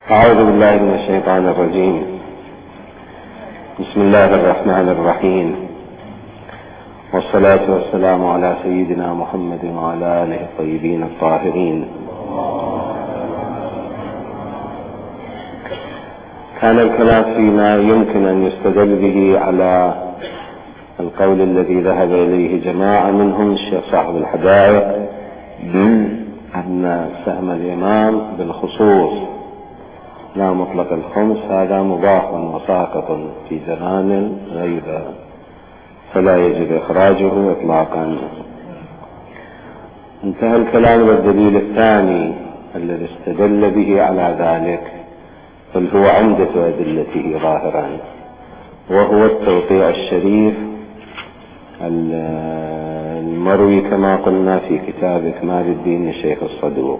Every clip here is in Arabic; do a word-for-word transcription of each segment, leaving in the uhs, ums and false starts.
أعوذ بالله من الشيطان الرجيم. بسم الله الرحمن الرحيم، والصلاة والسلام على سيدنا محمد وعلى آله الطيبين الطاهرين. كان الكلام فيما يمكن أن يستدل به على القول الذي ذهب إليه جماعة منهم الشيخ صاحب الحدائق أن سهم الإمام بالخصوص لا مطلق الخمس هذا مباح وساقط في زمان غير، فلا يجب إخراجه إطلاقا. انتهى الكلام بالدليل الثاني الذي استدل به على ذلك، بل هو عمدة أدلته ظاهرا، وهو التوقيع الشريف المروي كما قلنا في كتاب إكمال الدين الشيخ الصدوق.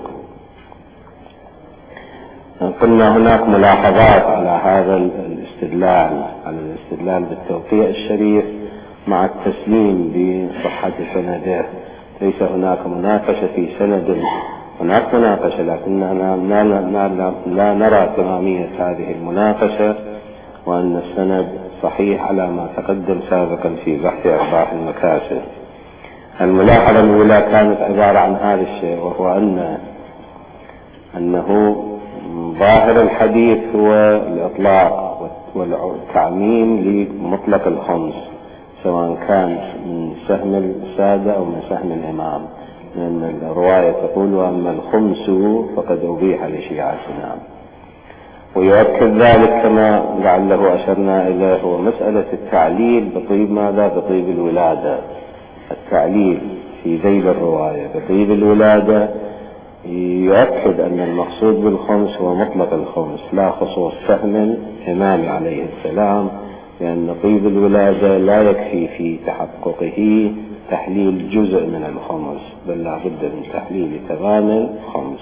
قلنا هناك ملاحظات على هذا الاستدلال على الاستدلال بالتوقيع الشريف مع التسليم بصحة سنده. ليس هناك مناقشة في سند، هناك مناقشة لكننا لا نرى تمامية هذه المناقشة، وأن السند صحيح على ما تقدم سابقا في بحث أرباح المكاسب. الملاحظة الأولى كانت عبارة عن هذا الشيء، وهو أن أنه ظاهر الحديث هو الإطلاق والتعميم لمطلق الخمس، سواء كان من سهم السادة أو من سهم الإمام، لأن الرواية تقول وأما الخمس فقد أبيح لشيعتنا. ويؤكد ذلك كما لعله أشرنا إليه هو مسألة التعليل بطيب ماذا؟ بطيب الولادة. التعليل في ذيل الرواية بطيب الولادة يؤكد أن المقصود بالخمس هو مطلق الخمس لا خصوص سهم الإمام عليه السلام، لأن طيب الولادة لا يكفي في تحققه تحليل جزء من الخمس، بل لا بد من تحليل تمام الخمس.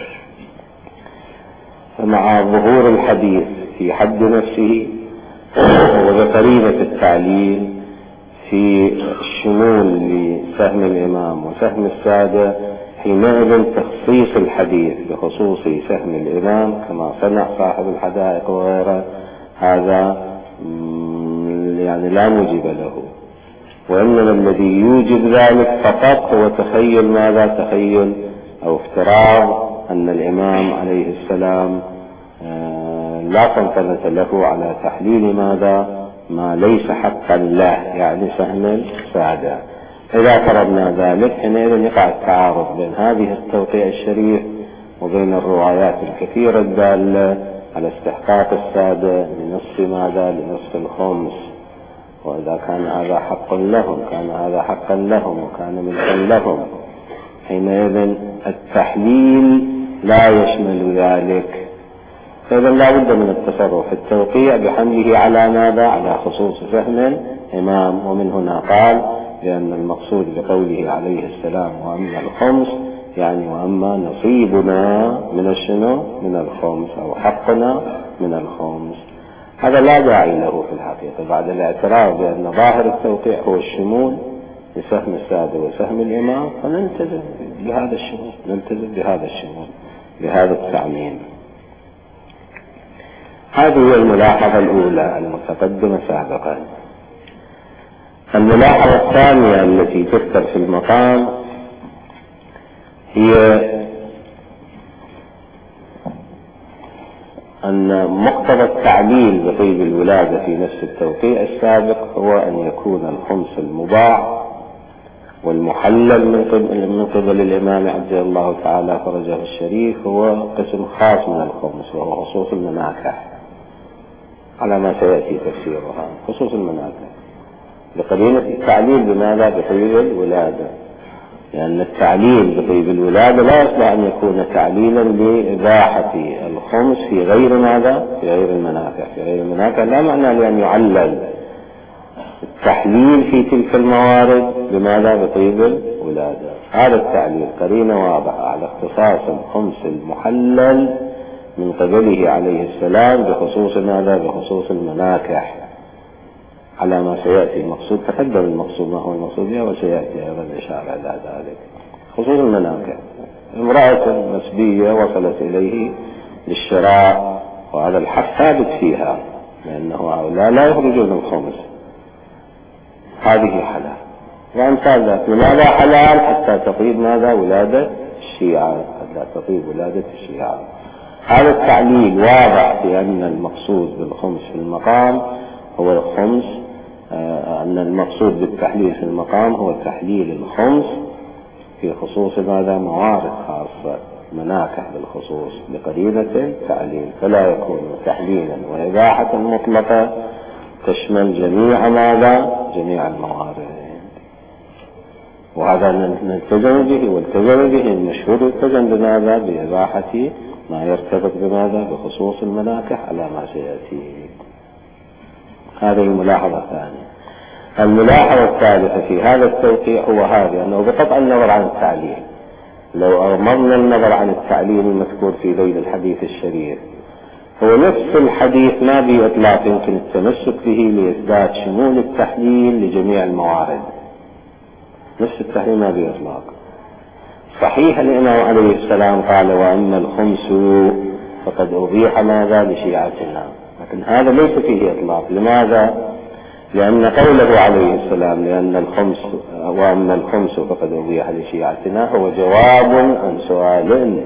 فمع ظهور الحديث في حد نفسه وبقرينة التعليل في الشمول لسهم الإمام وسهم السادة، حينئذ تخصيص الحديث بخصوص سهم الإمام كما صنع صاحب الحدائق وغيره هذا يعني لا موجب له، وإنما الذي يوجب ذلك فقط هو تخيل ماذا؟ تخيل أو افتراض أن الإمام عليه السلام لا طنطنة له على تحليل ماذا؟ ما ليس حقا له، يعني سهم السادة. إذا فرضنا ذلك حينئذ يقع التعارض بين هذه التوقيع الشريف وبين الروايات الكثيرة الدالة على استحقاق السادة لنصف ماذا؟ لنصف الخمس. وإذا كان هذا حق لهم كان هذا حقا لهم وكان ملكا لهم، حينئذ التحليل لا يشمل ذلك. فإذا لا بد من التصرف في التوقيع بحمله على ماذا؟ على خصوص سهم الإمام. ومن هنا قال لأن المقصود بقوله عليه السلام وأما الخمس يعني وأما نصيبنا من الشنو؟ من الخمس، أو حقنا من الخمس. هذا لا داعي له في الحقيقة بعد الاعتراف بأن ظاهر التوقيع هو الشمول لسهم السادة وسهم الإمام، فنلتزم بهذا الشمول، نلتزم بهذا الشمول بهذا التعميم. هذه هي الملاحظة الأولى المتقدمة سابقا. الملاحظة الثانية التي تذكر في المقام هي أن مقتضى التعليل بطيب الولادة في نفس التوقيع السابق هو أن يكون الخمس المباح والمحلل من قبل, من قبل الإمام عجل الله تعالى فرجه الشريف هو قسم خاص من الخمس، وهو خصوص المناكح على ما سيأتي تفسيرها. خصوص المناكح بقرينة التعليل بماذا؟ بطيب الولادة، لأن التعليل بطيب الولادة لا يصلح أن يكون تعليلا لإباحة الخمس في غير ماذا؟ في غير المناكح. في غير المناكح لا معنى لأن يعلل التحليل في تلك الموارد بماذا؟ بطيب الولادة. هذا التعليل قرينة واضحة على اختصاص الخمس المحلل من قبله عليه السلام بخصوص ماذا؟ بخصوص المناكح على ما سيأتي. المقصود تقدم المقصود ما هو المقصود به وسيأتي أيضا الإشارة إلى ذلك. خصوص المناكح، امرأة مسبية وصلت إليه للشراء وهذا الحق ثابت فيها، لأنه هؤلاء لا يخرجون الخمس. هذه حلال. وأمثال ذلك. لماذا حلال؟ حتى تطيب ماذا؟ ولادة الشيعة، حتى تطيب ولادة الشيعة. هذا التعليل واضح بأن المقصود بالخمس في المقام هو الخمس، آه أن المقصود بالتحليل في المقام هو تحليل الخمس في خصوص ماذا؟ موارد خاصة، مناكح بالخصوص بقرينة تعليل، فلا يكون تحليلا وإباحة مطلقة تشمل جميع ماذا؟ جميع الموارد. وهذا نلتزم به والتزم به المشهور، التزم بماذا؟ بإباحة ما يرتبط بماذا؟ بخصوص المناكح على ما سيأتي. هذه الملاحظة الثانية. الملاحظة الثالثة في هذا التوقيع هو هذا، أنه بقطع النظر عن التعليل، لو أغمضنا النظر عن التعليل المذكور في ذيل الحديث الشريف، هو نفس الحديث ما بإطلاق يمكن التمسك به لإثبات شمول التحليل لجميع الموارد. نفس التحليل ما بإطلاق. صحيح الإمام عليه السلام قال وأما الخمس فقد أبيح ماذا؟ لشيعتنا، لكن هذا ليس فيه إطلاق. لماذا؟ لأن قوله عليه السلام لأن الخمس وأما الخمس فقد أبيح لشيعتنا هو جواب عن سؤال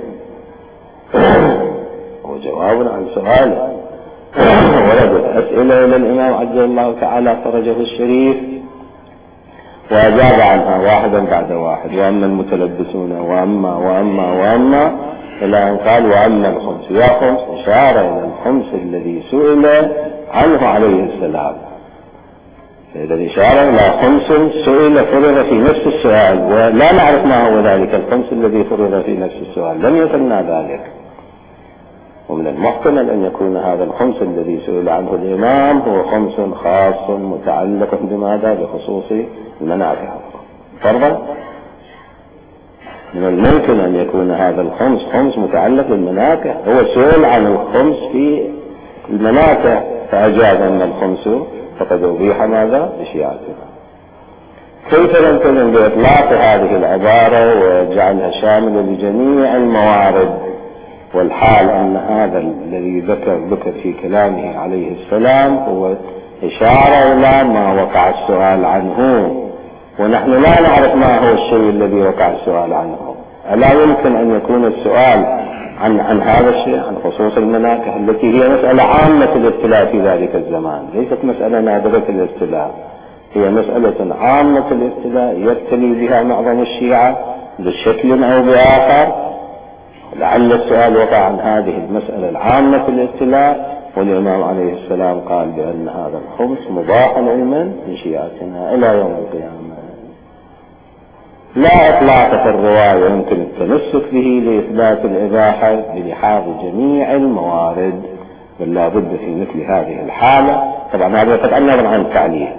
هو جواب عن سؤال وردت أسئلة إلى الإمام عجل الله تعالى فرجه الشريف وأجاب عنها واحدا بعد واحد، وأما المتلبسون وأما وأما وأما إلى أن قال وأما الخمس. يا خمس إشارة إلى الخمس الذي سئل عنه عليه السلام. فإذا الإشارة إلى خمس سئل فرض في نفس السؤال، ولا نعرف ما هو ذلك الخمس الذي فرض في نفس السؤال، لم يثنى ذلك. ومن المحتمل أن يكون هذا الخمس الذي سئل عنه الإمام هو خمس خاص متعلق بماذا؟ بخصوص المنافع فرضا. من الممكن أن يكون هذا الخمس خمس متعلق بالمنافع، هو سئل عن الخمس في المنافع فأجاب أن الخمس فقد أبيح ماذا؟ لشيعتنا. كيف نلتزم بإطلاق هذه العبارة وجعلها شاملة لجميع الموارد، والحال أن هذا الذي ذكر ذكر في كلامه عليه السلام هو إشارة إلى ما وقع السؤال عنه، ونحن لا نعرف ما هو الشيء الذي وقع السؤال عنه. ألا يمكن أن يكون السؤال عن عن هذا الشيء، عن خصوص المناكح التي هي مسألة عامة الابتلاء في ذلك الزمان، ليست مسألة نادرة الابتلاء، هي مسألة عامة الابتلاء يبتلي بها معظم الشيعة بشكل أو بآخر. لعل السؤال وقع عن هذه المسألة العامة الابتلاء، والإمام عليه السلام قال بأن هذا الخمس مباح علما لشيعتنا إلى يوم القيامة. لا إطلاق في الرواية يمكن التمسك به لإثبات الإباحة بلحاظ جميع الموارد، بل لا بد في مثل هذه الحالة، طبعا هذا قد النظر عن التعليل،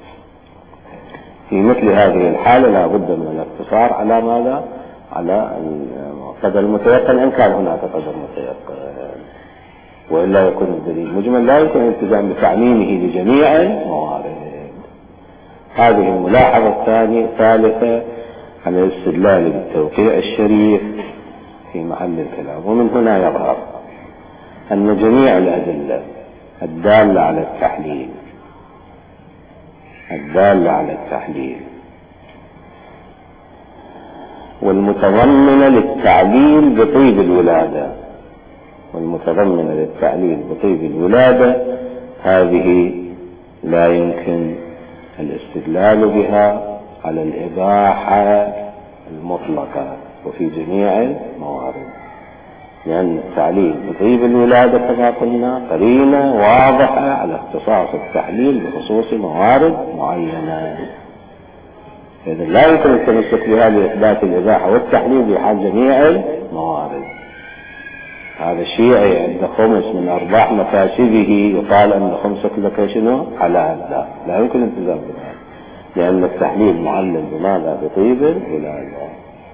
في مثل هذه الحالة لا بد من الاقتصار على ماذا؟ على القدر المتيقن إن كان هناك قدر متيقن، وإلا يكون الدليل مجمل لا يمكن الالتزام بتعميمه لجميع الموارد. هذه الملاحظة الثانية الثالثة على الاستدلال بالتوقيع الشريف في محل الكلام. ومن هنا يظهر أن جميع الأدلة الدالة على التحليل الدالة على التحليل والمتضمنة للتعليل بطيب الولادة والمتضمنة للتعليل بطيب الولادة هذه لا يمكن الاستدلال بها على الإباحة المطلقة وفي جميع الموارد، لأن التعليل بطيب الولادة كما قلنا قرينة واضحة على اختصاص التحليل بخصوص موارد معينة. إذا لا يمكن التمسك بها لإثبات الإباحة والتحليل بحال جميع الموارد. هذا الشيعي عند خمس من أرباح مكاسبه يقال أن خمسك لك شنو؟ حلال. لا لا يمكن الالتزام بها، لأن التحليل معلل بماذا؟ بطيب الولادة.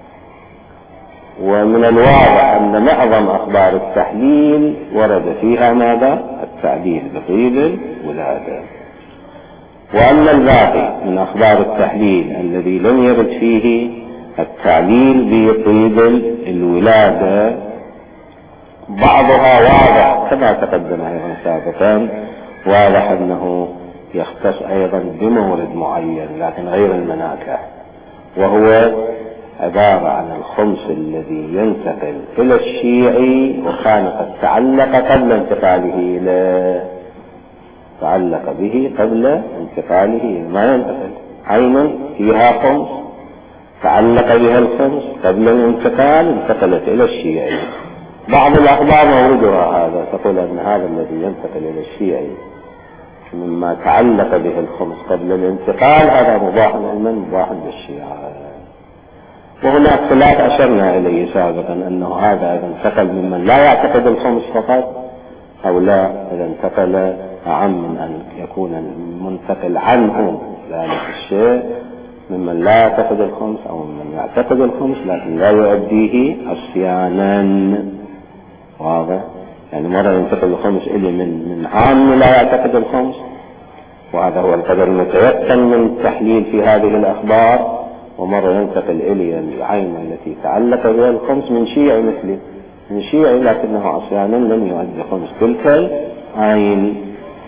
ومن الواضح أن معظم أخبار التحليل ورد فيها ماذا؟ التعليل بطيب الولادة. وأما الباقي من أخبار التحليل الذي لم يرد فيه التعليل بطيب الولادة بعضها واضح كما تقدم أيضا سابقا، واضح أنه يختص أيضا بمورد معين لكن غير المناكح، وهو عبارة عن الخمس الذي ينتقل إلى الشيعي وكان قد تعلق قبل انتقاله إلى تعلق به قبل انتقاله، ما ينتقل عينا فيها خمس تعلق بها الخمس قبل الانتقال انتقلت إلى الشيعي. بعض الأخبار موردها هذا، تقول أن هذا الذي ينتقل إلى الشيعي مما تعلق به الخمس قبل الانتقال هذا مباح لمن مباح للشيعة. وهناك خلاف أشرنا إليه سابقا أنه هذا إذا انتقل ممن لا يعتقد الخمس فقط أو لا، إذا انتقل أعم من أن يكون منتقل عنه ذلك الشيء ممن لا يعتقد الخمس أو ممن يعتقد الخمس لكن لا يؤديه عصيانا. واضح؟ يعني مرة ينتقل الخمس إلي من من عام لا يعتقد الخمس، وهذا هو القدر المتيقن من التحليل في هذه الأخبار، ومرة ينتقل إلي العين التي تعلق بها الخمس من شيعي مثلي من شيعي لكنه عصيانا لم يؤدي خمس تلك العين.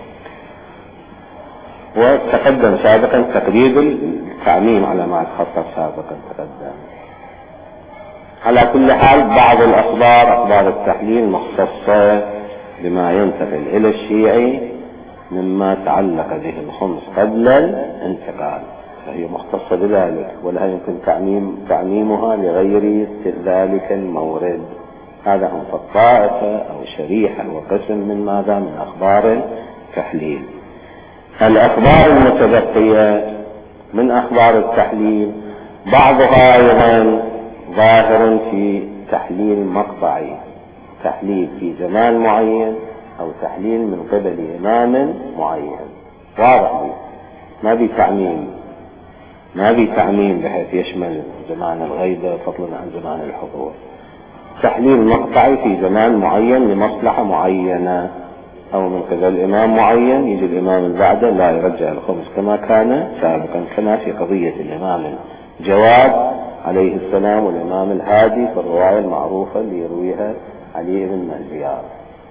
وتقدم سابقا تقريب التعميم على ما تخطط سابقا تقدم. على كل حال بعض الأخبار أخبار التحليل مختصة بما ينتقل إلى الشيعي مما تعلق به الخمس قبل الانتقال، فهي مختصة بذلك ولا يمكن تعميم تعميمها لغير ذلك المورد. هذا هم فالطائفة أو شريحة وقسم من ماذا من أخبار التحليل. الأخبار المتبقية من أخبار التحليل بعضها أيضا ظاهر في تحليل مقطعي، تحليل في زمان معين أو تحليل من قبل إمام معين، واضح لي ما بي تعميم ما بي تعميم بحيث يشمل زمان الغيبة فضلا عن زمان الحضور. تحليل مقطعي في زمان معين لمصلحة معينة أو من قبل إمام معين، يجي الإمام اللي بعده لا يرجع الخمس كما كان سابقا، كما في قضية الإمام الجواد عليه السلام والإمام الهادي في الرواية المعروفة اللي يرويها علي بن الزيار.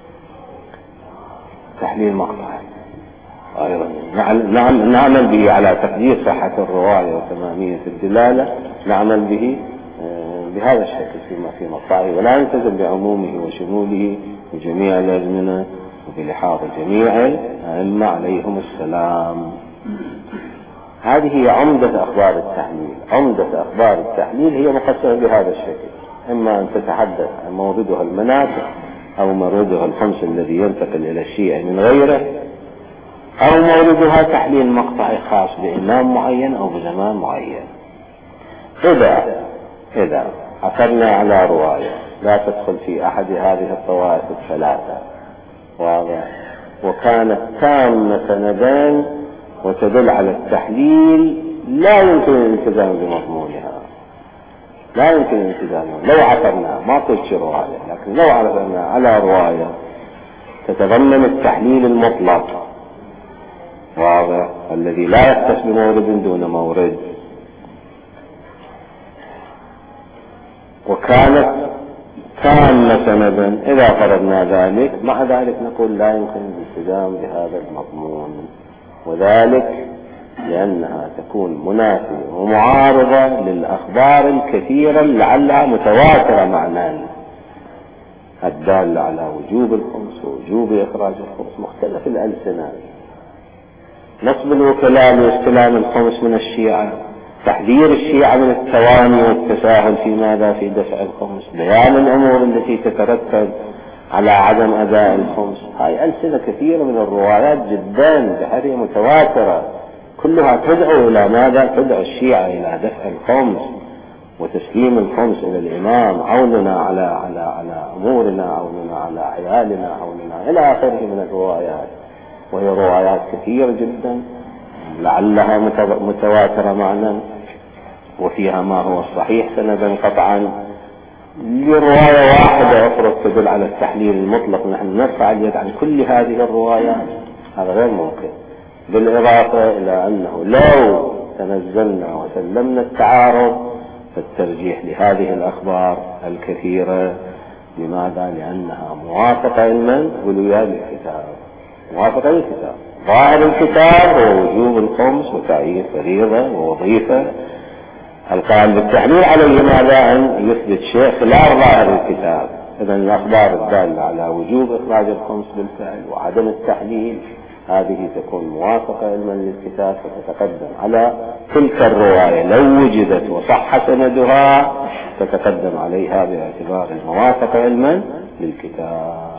تحليل مقطعي أيضا نعم نعمل به على تقدير صحة الرواية وتمامية الدلالة، نعمل به بهذا الشكل فيما في مقطعه، ولا نلتزم بعمومه وشموله بجميع الأزمنة وبلحاظ جميع الأئمة عليهم السلام. هذه هي عمدة أخبار التحليل. عمدة أخبار التحليل هي مقسمة بهذا الشكل، إما أن تتحدث عن موردها المناطق أو موردها الخمس الذي ينتقل إلى الشيعة من غيره، أو موردها تحليل مقطعي خاص بإمام معين أو بزمان معين. إذا إذا عثرنا على رواية لا تدخل في أحد هذه الطوائف الثلاثة، واضح، وكانت تامة سندان وتدل على التحليل، لا يمكن الالتزام بمضمونها، لا يمكن الالتزام. لو عثرنا ما قلت رواية، لكن لو عثرنا على رواية تتضمن التحليل المطلق، واضح، الذي لا يختص بمورد دون مورد، وكانت تامة سندا، إذا فرضنا ذلك مع ذلك نقول لا يمكن الالتزام بهذا المضمون، وذلك لأنها تكون منافية ومعارضة للأخبار الكثيرة لعلها متواترة معنى الدالة على وجوب الخمس ووجوب إخراج الخمس. مختلف الألسنة، نصب الوكلاء لاستلام الخمس من الشيعة، تحذير الشيعة من التواني والتساهل في ماذا في دفع الخمس، بيان الأمور التي تترتب على عدم أداء الخمس. هاي ألسنة كثيرة من الروايات جدا بحيث متواترة كلها تدعو إلى ماذا؟ تدعو الشيعة إلى دفع الخمس وتسليم الخمس إلى الإمام، عوننا على على على أمورنا، عوننا على عيالنا، عوننا إلى آخره من الروايات. وهي روايات كثيرة جدا لعلها متواترة معنا، وفيها ما هو الصحيح سندا قطعا. لرواية واحدة أخرى تدل على التحليل المطلق نحن نرفع اليد عن كل هذه الروايات، هذا غير ممكن. بالإضافة إلى أنه لو تنزلنا وسلمنا التعارض فالترجيح لهذه الأخبار الكثيرة لماذا؟ لأنها موافقة علما ولويا للكتاب، موافقة للكتاب. ظاهر الكتاب هو وجوب الخمس وتعيين فريضة ووظيفة. القائل بالتحليل عليه ماذا؟ أن يثبت شيء خلاف ظاهر الكتاب. إذن الأخبار الدالة على وجوب إخراج الخمس بالفعل وعدم التحليل هذه تكون موافقة علما للكتاب، فتتقدم على تلك الرواية لو وجدت وصح سندها تتقدم عليها باعتبار الموافقة علما للكتاب.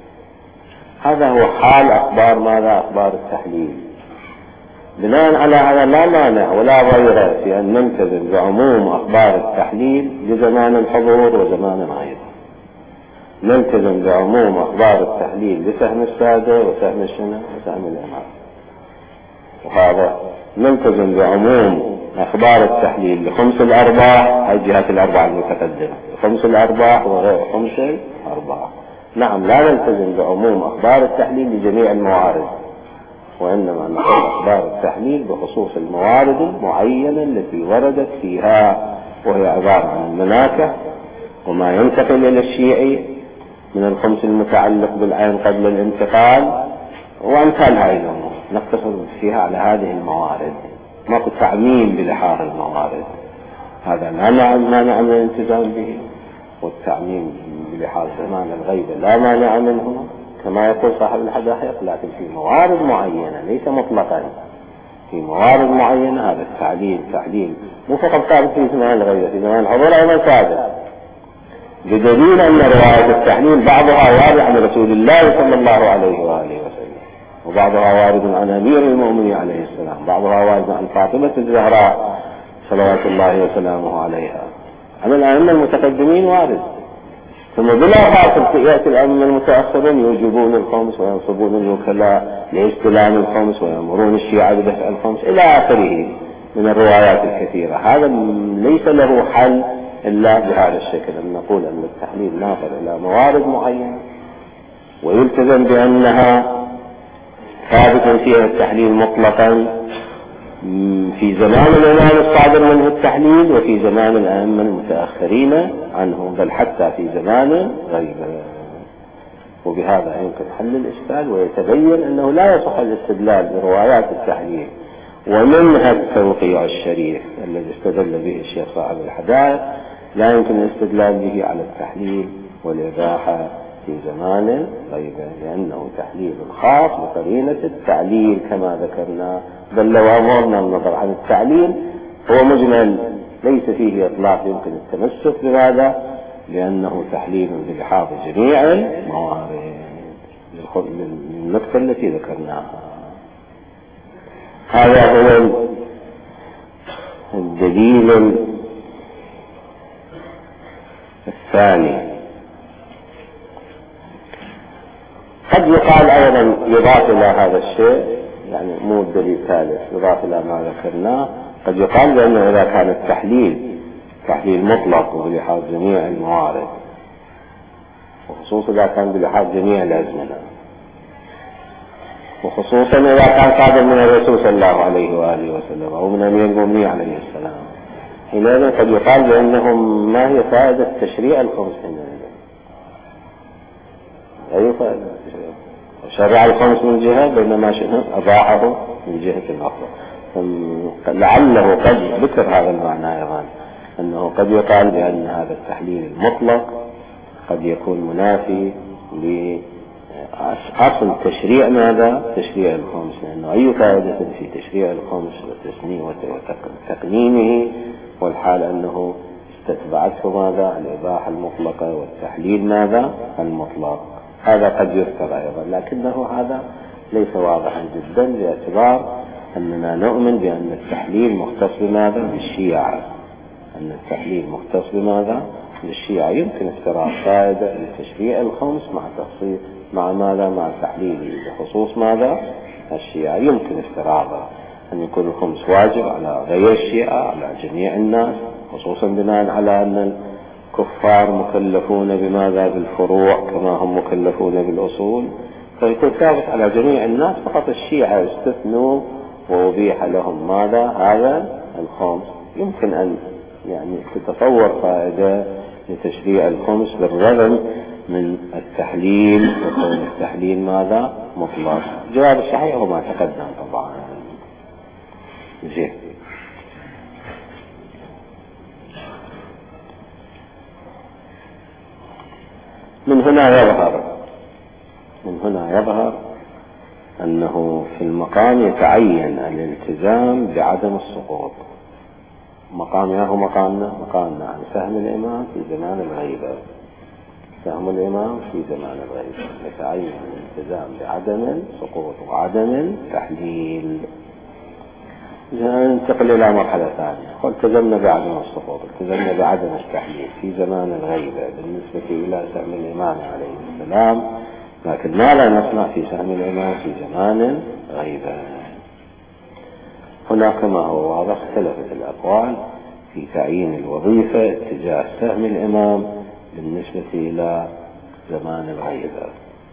هذا هو حال أخبار ماذا؟ أخبار التحليل. بناء على هذا لا مانع ولا ضير في أن نلتزم بعموم أخبار التحليل لزمان الحضور وزمان غيره. نلتزم بعموم أخبار التحليل لسهم السادة وسهم الشنة وسهم الإمام، وهذا نلتزم بعموم أخبار التحليل لخمس الأرباح، هذه الجهات الأربعة المتقدمة، خمس الأرباح وغير خمس الأرباح. نعم لا نلتزم بعموم أخبار التحليل لجميع الموارد، وإنما نقول أخبار التحليل بخصوص الموارد المعينة التي وردت فيها، وهي عبارة عن المناكح وما ينتقل إلى الشيعي من الخمس المتعلق بالعين قبل الانتقال وأمثال هذه الأمور. نقتصر فيها على هذه الموارد، ماكو تعميم بلحاظ الموارد، هذا لا مانع من الالتزام به، والتعميم بلحاظ زمان الغيبة لا مانع منه كما يقول صاحب الحدائق، لكن في موارد معينة ليس مطلقا، في موارد معينة هذا التعليل تعليل مو فقط ثابت في زمان الغيبة، في زمان الحضور أيضا ثابت، بدليل أن رواية التحليل بعضها وارد عن رسول الله صلى الله عليه وآله وسلم، وبعضها وارد عن أمير المؤمنين عليه السلام، بعضها وارد عن فاطمة الزهراء صلوات الله وسلامه عليها. عن الأئمة المتقدمين وارد، ثم بلا فاصل يأتي الأئمة المتأخرون يوجبون الخمس وينصبون الوكلاء لاستلام الخمس ويأمرون الشيعة بدفع الخمس إلى آخره من الروايات الكثيرة. هذا ليس له حل إلا بهذا الشكل، أن نقول أن التحليل ناظر إلى موارد معينة ويلتزم بأنها ثابت فيها التحليل مطلقا في زمان الإمام الصادر منه التحليل وفي زمان الأئمة المتأخرين عنه، بل حتى في زمان غيبه. وبهذا يمكن حل الإشكال، ويتبين أنه لا يصح الاستدلال بروايات التحليل ومنها التوقيع الشريف الذي استدل به الشيخ صاحب الحدائق، لا يمكن الاستدلال به على التحليل والإباحة في زمان غيبه، لأنه تحليل خاص بقرينة التعليل كما ذكرنا. بل لو أمرنا النظر عن التعليل هو مجمل ليس فيه إطلاق يمكن التمسك بهذا، لأنه تحليل بلحاظ جميع الموارد للنقطة التي ذكرناها. هذا هو الدليل الثاني. قد يقال أيضا يضاف إلى هذا الشيء، يعني مو الدليل الثالث، يضاف إلى ما ذكرناه، قد يقال بأنه إذا كان التحليل تحليل مطلق وبلحاظ جميع الموارد، وخصوصا إذا كان بلحاظ جميع الأزمنة، وخصوصا إذا كان صادر من الرسول صلى الله عليه وآله وسلم أو من أمير المؤمنين عليه السلام، حينئذ قد يقال بأنهم ما هي فائدة تشريع الخمس حينئذ؟ أي فائدة تشريع؟ شرع الخمس من جهة بينما شنو أضاعه من جهة أخرى. لعله قد ذكر هذا المعنى أيضا، أنه قد يقال بأن هذا التحليل المطلق قد يكون منافي لأصل تشريع ماذا؟ تشريع الخمس، لأنه أي فائدة في تشريع الخمس وتسنيه وتقنينه والحال أنه استتبعته ماذا؟ الإباحة المطلقة والتحليل ماذا؟ المطلق. هذا قد يذكر أيضا، لكنه هذا ليس واضحا جدا، باعتبار أننا نؤمن بأن التحليل مختص بماذا؟ بالشيعة، أن التحليل مختص بماذا؟ بالشيعة. يمكن افتراض فائدة لتشريع الخمس مع تخصيص مع ماذا؟ مع تحليله بخصوص ماذا؟ الشيعة. يمكن افتراضا أن يكون الخمس واجب على غير الشيعة، على جميع الناس، خصوصا بناء على أن الكفار مكلفون بماذا؟ بالفروع كما هم مكلفون بالأصول، فيكون ثابت على جميع الناس، فقط الشيعة استثنوا وأبيح لهم ماذا؟ هذا الخمس. يمكن أن يعني تتصور فائدة لتشريع الخمس بالرغم من التحليل، وكون التحليل ماذا؟ مطلق. الجواب الصحيح هو ما تقدم طبعا. زين. من هنا يظهر من هنا يظهر أنه في المقام يتعين الالتزام بعدم السقوط. مقام ياهو مقامنا مقامنا عن فهم الإمام في زمان الغيبة. فهم الإمام في زمان الغيبة يتعين الالتزام بعدم السقوط وعدم التحليل. ننتقل إلى مرحلة ثانية. التزمنا بعدم السقوط، التزمنا بعدم التحليل في زمان الغيبة بالنسبة إلى سهم الإمام عليه السلام، لكن ما لا نصنع في سهم الإمام في زمان الغيبة. هنا كما هو واضح اختلفت الأقوال في تعيين الوظيفة اتجاه سهم الإمام بالنسبة إلى زمان الغيبة.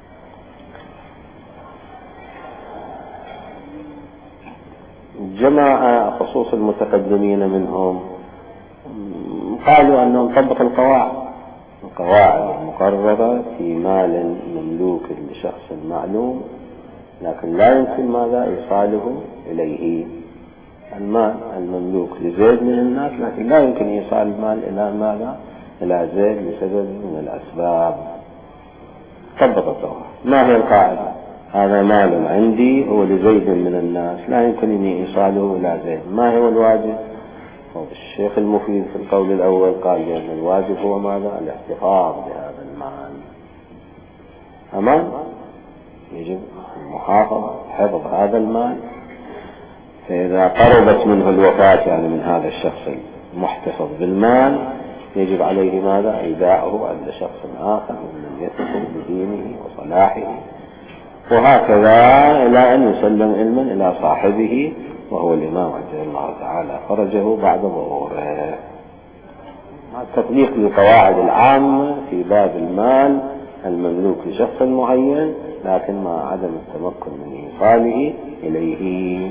جماعة خصوص المتقدمين منهم قالوا أنه نطبق القواعد القواعد المقررة في مال مملوك لشخص معلوم، لكن لا يمكن ماذا إيصاله إليه. المال المملوك لزيد من الناس، لكن لا يمكن إيصال المال إلى ماذا؟ إلى زيد لسبب من الأسباب. طبق القواعد. ما هي القاعدة؟ هذا مال عندي هو لزيد من الناس، لا يمكنني إيصاله إلى زيد. ما هو الواجب؟ الشيخ المفيد في القول الأول قال بأن الواجب هو ماذا؟ الاحتفاظ بهذا المال. أمان يجب المحافظة حفظ هذا المال. فإذا قربت منه الوفاة يعني من هذا الشخص المحتفظ بالمال يجب عليه ماذا؟ إيداعه عند شخص آخر من يثق بدينه وصلاحه، وهكذا إلى أن يسلم علما إلى صاحبه وهو الإمام عجل الله تعالى فرجه بعد ظهوره. التطبيق للقواعد العامة في باب المال المملوك لشخص معين، لكن مع عدم التمكن من إيصاله إليه.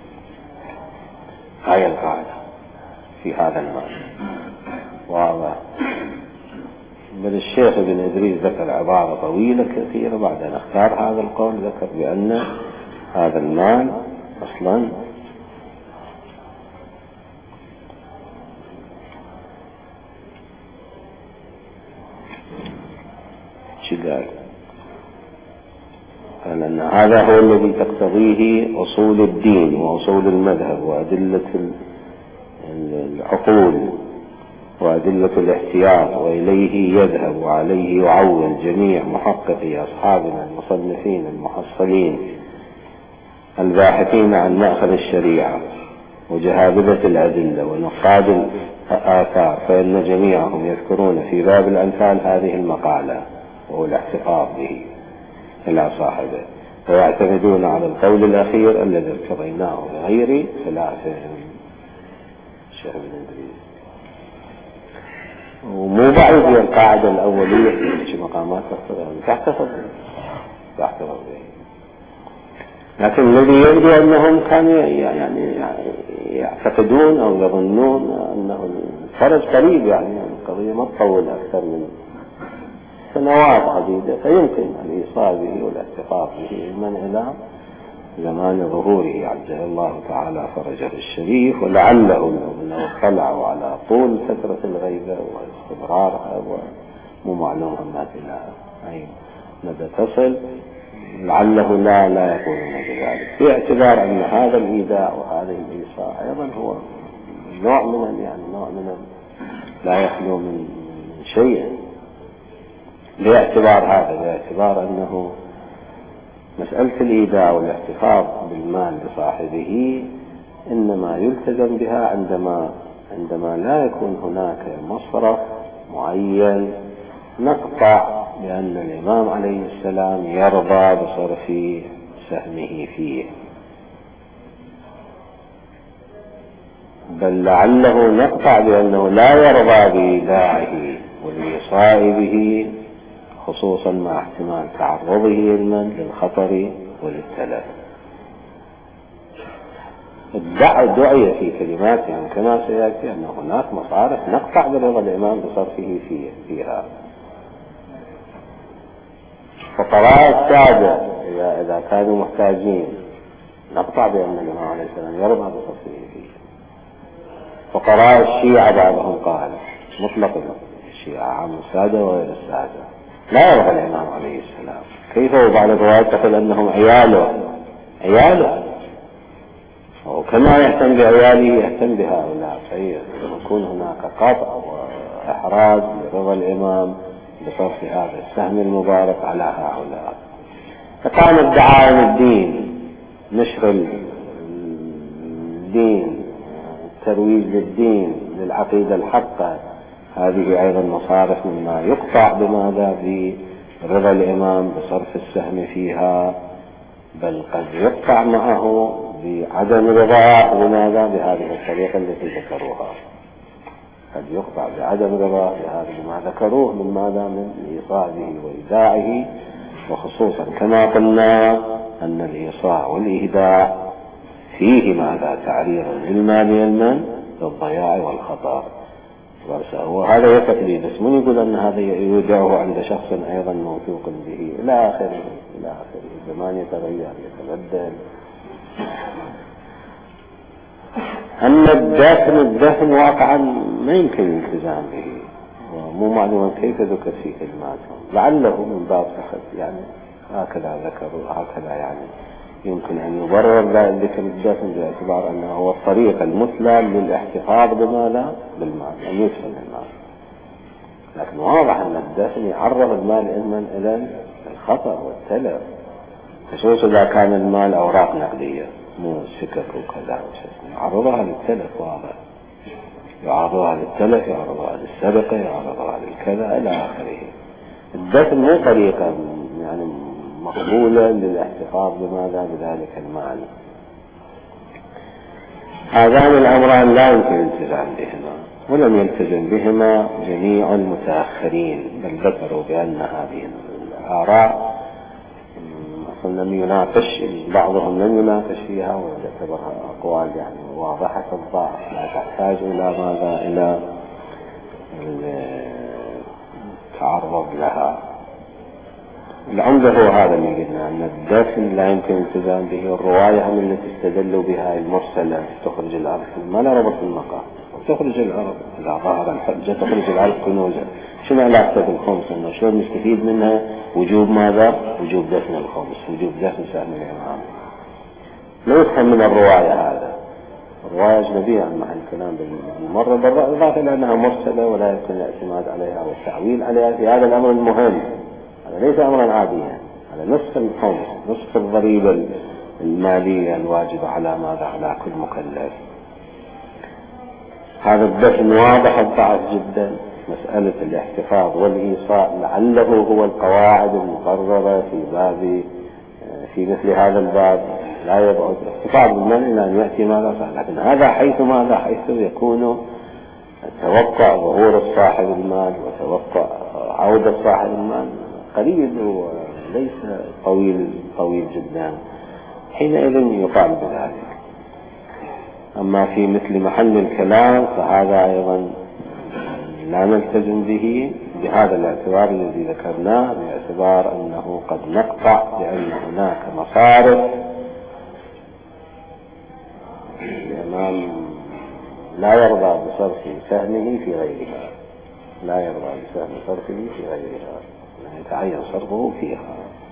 هاي القاعدة في هذا المال. واضح. بل الشيخ ابن إدريس ذكر عبارة طويلة كثيرة بعد أن اختار هذا القول، ذكر بأن هذا المال أصلا شدال، قال أن هذا هو الذي تقتضيه أصول الدين وأصول المذهب وأدلة العقول وأدلة الاحتياط، وإليه يذهب وعليه يعول جميع محققي أصحابنا المصنفين المحصلين الباحثين عن مأخذ الشريعة وجهابذة الأدلة ونقاد الآثار، فإن جميعهم يذكرون في باب الأمثال هذه المقالة وهو الاحتفاظ به إلى صاحبه، ويعتمدون على القول الأخير الذي ارتضيناه بغير خلافهم. الشيخ ابن إدريس ومو بعيد هي القاعدة الأولية في مقامات تحتفظ تحتفظ به، لكن الذي يبدو أنهم كانوا يعني يعتقدون أو يظنون أنه الفرج قريب، يعني القضية ما تطول أكثر من سنوات عديدة، فيمكن الإيصال به والاحتفاظ به من إلى زمان ظهوره عجل الله تعالى فرجه الشريف، ولعله لو اطلعوا على طول فترة الغيبة واستمرارها ومو معلوم ما إلى أي مدى تصل، لعله لا لا يكونون بذلك، باعتبار أن هذا الإيداع وهذه الإيصاء أيضا هو نوع من يعني نوع من لا يخلو من شيء. باعتبار هذا باعتبار أنه مسألة الإيداع والاحتفاظ بالمال لصاحبه إنما يلتزم بها عندما عندما لا يكون هناك مصرف معين نقطع بأن الإمام عليه السلام يرضى بصرف سهمه فيه، بل لعله نقطع بأنه لا يرضى بإيداعه والإيصاء به، خصوصا مع احتمال تعرضه علما للخطر وللتلف. الدعية في كلماتهم كما سيأتي أن هناك مصارف نقطع برضا الإمام بصرفه فيها. فقراء السادة إذا, إذا كانوا محتاجين نقطع بأن الإمام عليه السلام يرضى بصرفه فيه. فقراء الشيعة بعضهم قال مطلق الشيعة عام السادة وغير السادة لا يرضى الإمام عليه السلام. كيف وبعد الرواية تقول أنهم عياله عياله وكما يهتم بعياله يهتم بهؤلاء. فيكون هناك قطع وإحراج لرضا الإمام بصرف هذا السهم المبارك على هؤلاء. فكانت دعائم الدين نشر الدين الترويج للدين للعقيدة الحقة هذه أيضا مصارف مما يقطع بماذا برضا الإمام بصرف السهم فيها، بل قد يقطع معه بعدم رضاه لماذا بهذه الطريقة التي ذكروها. قد يقطع بعدم رضاه بهذه ما ذكروه من ماذا من إيصاله وإيداعه، وخصوصا كما قلنا أن الإيصاء والإهداء فيه ماذا تعريض للمال والمن للضياع والخطر. وهذا يقتلي بس من يقول أن هذا يودعه عند شخص أيضا موثوق به إلى آخره إلى آخره. الزمان يتغير يتبدل. أما الدفن الدفن واقعا ما يمكن الالتزام به ومو معلوم كيف ذكر في كلماتهم، لعله من باب فخذ يعني هكذا ذكروا هكذا يعني يمكن أن يبرر ذلك الدفن باعتبار أنه هو الطريقة المثلى للاحتفاظ بماذا بالمال أن يدفن المال. لكن واضح أن الدفن يعرض المال إما إلى الخطر والتلف. خصوصا إذا كان المال أوراق نقدية مو سكك وكذا يعرضها للتلف. واضح يعرضها للتلف يعرضها للسرقة يعرضها للكذا إلى آخره. الدفن مو طريقة يعني مقبولة للاحتفاظ بماذا بذلك المال. هذان الأمران لا يمكن الالتزام بهما ولم يلتزم بهما جميع المتأخرين، بل ذكروا بأن هذه الآراء لم يناقش بعضهم لم يناقش فيها ويعتبرها أقوال يعني واضحة الضعف لا تحتاج إلى ماذا إلى التعرض لها. العمدة هو هذا اللي قلنا أن الدفن لا يمكن الالتزام به. الرواية هم التي استدلوا بها المرسلة تخرج الأرض ما لا ربط المقام تخرج الأرض إذا ظهر الحجة تخرج الأرض كنوزا. شنو علاقة بالخمس أنه شلون نستفيد منها وجوب ماذا وجوب دفن الخمس وجوب دفن سهم الإمام. لا يفهم من الرواية هذا. الرواية أجنبية عن محل الكلام بالمرة بالإضافة إلى أنها مرسلة ولا يمكن الاعتماد عليها والتعويل عليها في هذا الأمر المهم. هذا ليس أمرا عاديا. هذا نصف الخمس نصف الضريبة المالية الواجبة على ماذا على كل مكلف. هذا الدفن واضح الضعف جدا. مسألة الاحتفاظ والإيصاء لعله هو القواعد المقررة في باب في مثل هذا الباب لا يبعد الاحتفاظ بالمال إلى أن يأتي ماذا صار. لكن هذا حيث ماذا حيث يكون توقع ظهور صاحب المال وتوقع عودة صاحب المال قريب وليس طويل طويل جدا حينئذ يقال بذلك. أما في مثل محل الكلام فهذا أيضا لا نلتزم به بهذا الاعتبار الذي ذكرناه باعتبار أنه قد نقطع لأن هناك مصارف الإمام لا يرضى بصرف سهمه في غيرها لا يرضى بسهم صرفه في غيرها لا يتعين صرفه فيها.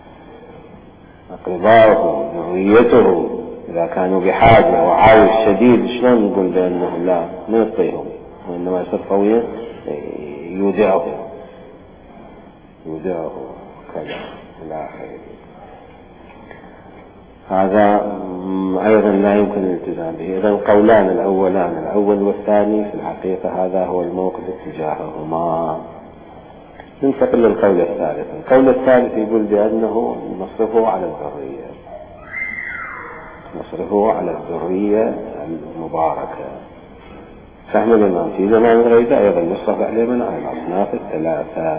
أقرباؤه ذريته إذا كانوا بحاجة وعاوز شديد شلون نقول بأنه لا نعطيهم وإنما يصير قويا يودعه يودعه كذا إلى آخره. هذا أيضا لا يمكن الالتزام به. إذن قولان الأولان الأول والثاني في الحقيقة هذا هو الموقف اتجاههما. ننتقل للقول الثالث. القول الثالث يقول بأنه نصرفه على الذرية نصرفه على الذرية المباركة. فهم الإمام في زمان غيره أيضا يصرف عليه من على الأصناف الثلاثة.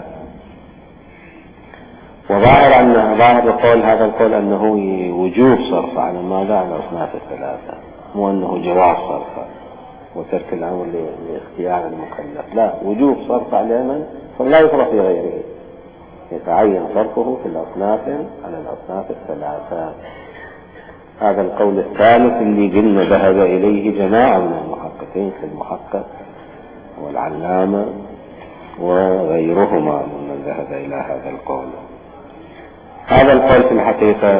وظاهر أن ظاهر القول هذا القول أنه وجوب صرف على ماذا على الأصناف الثلاثة مو أنه جواز صرفه وترك الأمر لاختيار المكلف، لا، وجوب صرف على من فلا يصرف في غيره، يتعين صرفه في الأصناف على الأصناف الثلاثة. هذا القول الثالث اللي قلنا ذهب إليه جماعة من المحققين كالمحقق والعلامة وغيرهما ممن ذهب إلى هذا القول. هذا القول في الحقيقة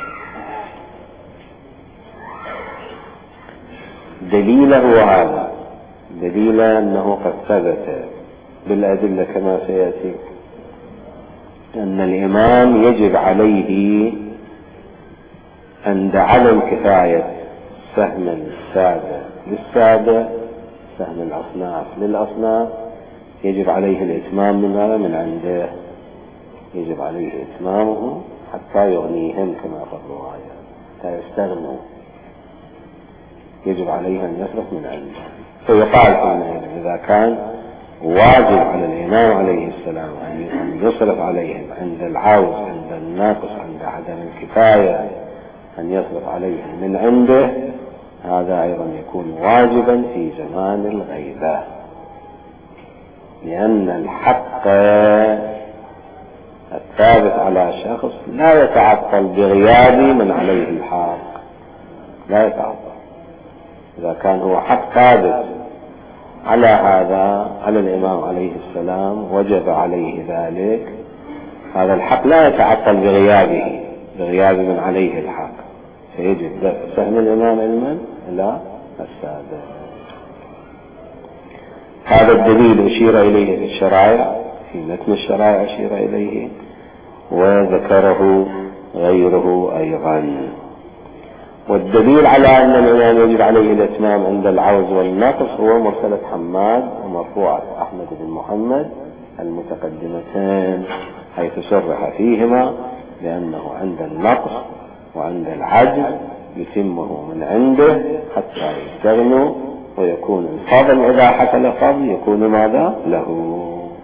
دليله هذا دليل أنه قد ثبت بالأدلة كما سيأتي أن الإمام يجب عليه عند عدم كفاية سهم السادة للسادة، سهم الأصناف للأصناف، يجب عليه الإتمام من هذا من عنده، يجب عليه إتمامه حتى يغنيهم كما في الرواية، حتى يستغنوا، يجب عليه أن يصرف من عنده. فيقال حينئذ إذا كان واجب على الإمام عليه السلام أن يصرف عليهم عند العوز، عند الناقص، عند عدم الكفاية، أن يصرف عليهم من عنده، هذا أيضا يكون واجبا في زمان الغيبة، لأن الحق الثابت على شخص لا يتعطل بغياب من عليه الحق، لا يتعطل. إذا كان هو حق ثابت على هذا على الإمام عليه السلام وجب عليه ذلك، هذا الحق لا يتعطل بغيابه، بغياب من عليه الحق، فيجب دفع سهم الإمام علما إلى السادة. هذا الدليل أشير إليه في الشرائع، في متن الشرائع أشير إليه وذكره غيره أيضا. والدليل على أن الإمام يجب عليه الإتمام عند العوز والنقص هو مرسلة حماد ومرفوعة أحمد بن محمد المتقدمتين، حيث صرح فيهما لأنه عند النقص وعند العجز يتمه من عنده حتى يستغنوا، ويكون الفضل إذا حصل فضل يكون ماذا له.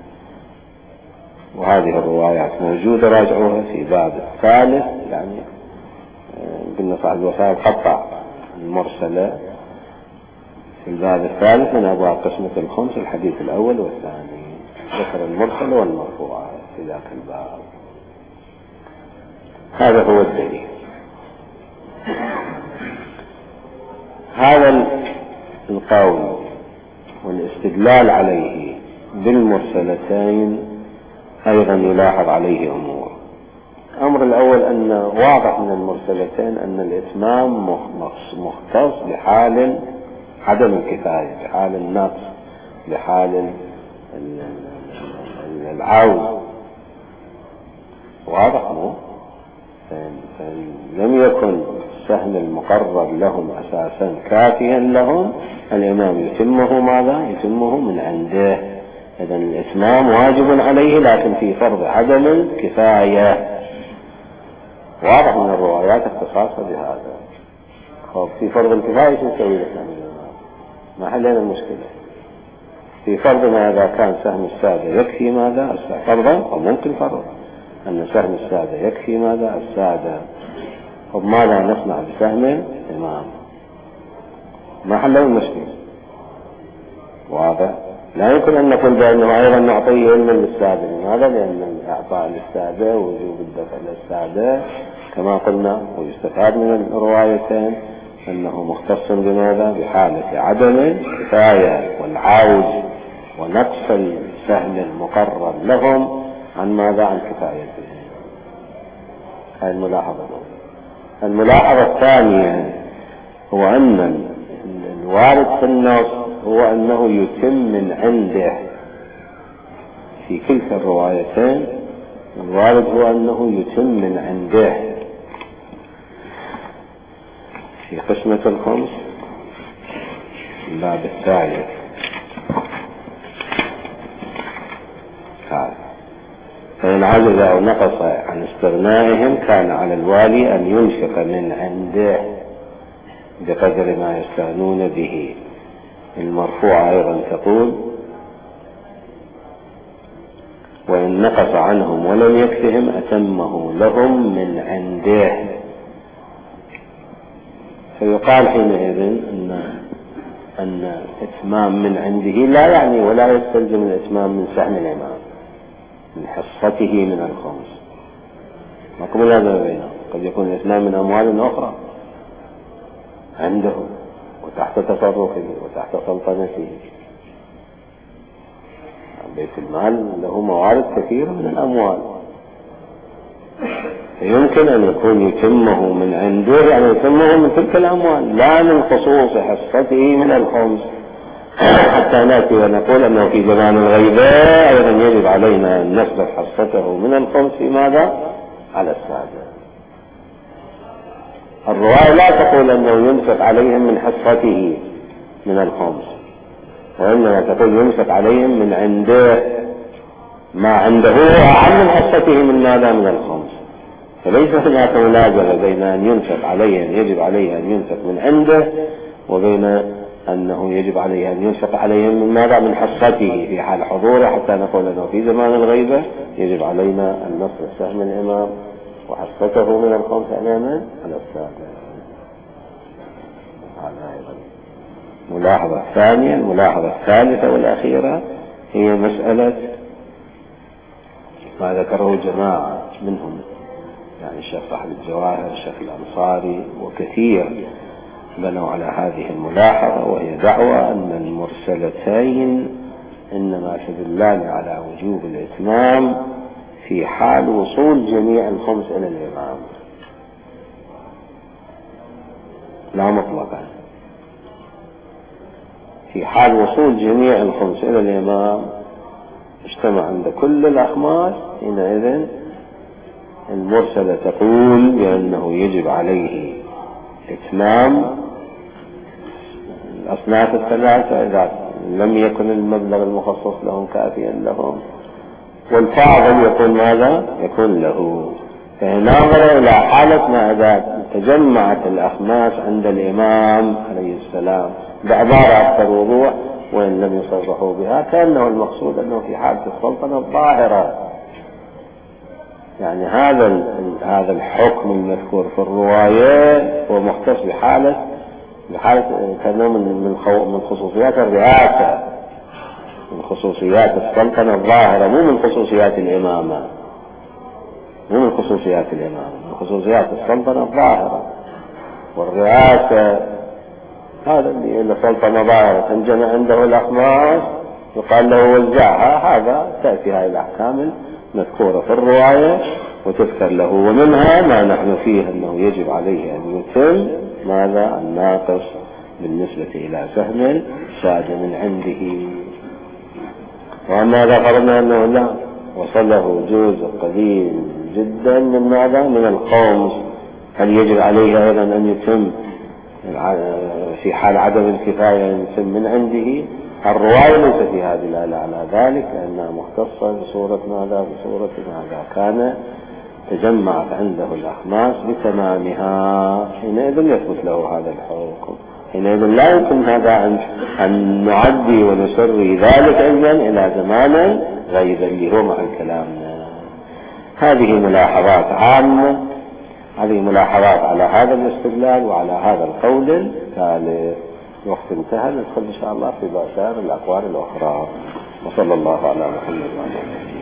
وهذه الروايات موجودة، راجعوها في باب الثالث، يعني قلنا صاحب الوفاء قطع المرسلة في الباب الثالث من أبواب قسمة الخمس، الحديث الأول والثاني، ذكر المرسل والمرفوع في ذاك الباب. هذا هو الدليل. هذا القول والاستدلال عليه بالمرسلتين أيضا يلاحظ عليه أمور. الأمر الأول أن واضح من المرسلتين أن الإتمام مختص بحال عدم الكفاية، بحال النقص، بحال العوز، واضح مو؟ لم يكن السهم المقرر لهم أساسا كافيا لهم، الإمام يتمه ماذا؟ يتمه من عنده. إذن الإتمام واجب عليه لكن في فرض عدم الكفاية، واضح من الروايات اختصاصها بهذا. خب في فرض الكفاية شو نسوي لسهم الإمام؟ ما حلينا المشكلة. في فرض ما إذا كان سهم السادة يكفي ماذا؟ فرضا أو ممكن فرض أن سهم السادة يكفي ماذا؟ السادة. طب ماذا نصنع بسهم الإمام؟ ما حلوا المشكلة، واضح. لا يمكن أن نقول بأنه أيضا نعطيه علما للسادة. لماذا؟ لأن الإعطاء للسادة ووجوب الدفع للسادة كما قلنا، ويستفاد من الروايتين أنه مختص بماذا؟ بحالة عدم الكفاية والعوز ونقص السهم المقرر لهم عن ماذا؟ عن كفايتهم. هذه الملاحظة. الملاحظة الثانية هو أن الوارد في النص هو أنه يتم من عنده. في كلتا الروايتين الوارد هو أنه يتم من عنده. في قسمة الخمس الباب الثالث هذا، فإن عجز أو نقص عن استغنائهم كان على الوالي أن ينفق من عنده بقدر ما يستغنون به. المرفوع أيضا تقول وإن نقص عنهم ولم يكفهم أتمه لهم من عنده. فيقال حينئذ أن أن إتمام من عنده لا يعني ولا يستلزم الإتمام من سهم الإمام من حصته من الخمس، ما لازم بينهم. قد يكون الإتمام من أموال أخرى عنده وتحت تصرفه وتحت سلطنته. بيت المال له موارد كثيرة من الأموال، فيمكن أن يكون يتمه من عنده، يعني يتمه من تلك الأموال لا من خصوص حصته من الخمس، حتى نأتي ونقول أنه في زمان الغيبة أيضا يجب علينا أن نصرف حصته من الخمس في ماذا؟ على السادة. الرواية لا تقول أنه ينفق عليهم من حصته من الخمس، وإنما تقول ينفق عليهم من عنده ما عنده أعم من حصته من ماذا؟ من الخمس. فليس هناك ملازمة بين أن ينفق عليهم يجب عليه أن ينفق من عنده، وبين أنه يجب عليه أن ينفق عليهم من ماذا؟ من حصته في حال حضوره، حتى نقول أنه في زمان الغيبة يجب علينا أن نصرف سهم الإمام وحصته من الخمس أماما على السادة. هذا أيضا ملاحظة ثانية. الملاحظة الثالثة والأخيرة هي مسألة ما ذكره جماعة منهم، يعني الشيخ صاحب الجواهر، الشيخ الأنصاري وكثير بنوا على هذه الملاحظة، وهي دعوة أن المرسلتين إنما تدلان على وجوب الإتمام في حال وصول جميع الخمس إلى الإمام، لا مطلقا. في حال وصول جميع الخمس إلى الإمام اجتمع عند كل الأخماس، حينئذ المرسلة تقول بأنه يجب عليه إتمام الأصناف الثلاثة إذا لم يكن المبلغ المخصص لهم كافيا لهم، والفاضل يكون ماذا؟ يكون له. فناظر إلى حالة ما إذا تجمعت الأخماس عند الإمام عليه السلام بعبارة أكثر وضوح وإن لم يصرحوا بها، كأنه المقصود أنه في حالة السلطنة الظاهرة. يعني هذا هذا الحكم المذكور في الرواية هو مختص بحالة بحالة كأنه من من خصوصيات الرئاسة، من خصوصيات السلطنة الظاهرة، مو من خصوصيات الإمامة، مو من خصوصيات الإمامة، من خصوصيات السلطنة الظاهرة. والرئاسة هذا اللي السلطنة ظاهرة تنجمع عنده الأخماس يقال له وزعها، هذا تأتي هذه الأحكام المذكورة في الرواية وتذكر له. ومنها ما نحن فيه أنه يجب عليه أن يتم ماذا؟ الناقص بالنسبة إلى سهم السادة من عنده. وأما إذا فرضنا أنه لا وصله جزء قليل جدا من ماذا؟ من الخمس، هل يجب عليه أيضا أن يتم في حال عدم الكفاية أن يتم من عنده؟ الرواية ليس في هذه الآلة على ذلك، لأنها مختصة بصورة ماذا؟ بصورة ماذا كان تجمعت عنده الأخماس بتمامها، حينئذ يثبت له هذا الحكم. حينئذ لا يمكن هذا أن نعدي ونسري ذلك أيضا إلى زمان غير اللي هو مع كلامنا. هذه ملاحظات عامة، هذه ملاحظات على هذا الاستدلال وعلى هذا القول الثالث. وقت انتهى، ندخل إن شاء الله في بأسار الأقوال الأخرى. وصلى الله على محمد وعلى آله.